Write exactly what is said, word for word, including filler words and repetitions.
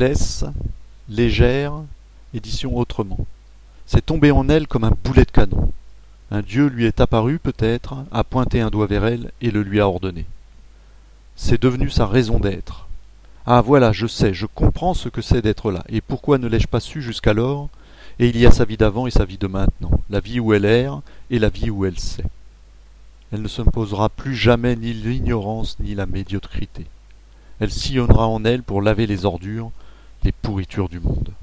Claes, légère, édition autrement. C'est tombé en elle comme un boulet de canon. Un dieu lui est apparu, peut-être, a pointé un doigt vers elle et le lui a ordonné. C'est devenu sa raison d'être. Ah voilà, je sais, je comprends ce que c'est d'être là, et pourquoi ne l'ai-je pas su jusqu'alors, et il y a sa vie d'avant et sa vie de maintenant, la vie où elle erre et la vie où elle sait. Elle ne s'imposera plus jamais ni l'ignorance ni la médiocrité. Elle sillonnera en elle pour laver les ordures, les pourritures du monde.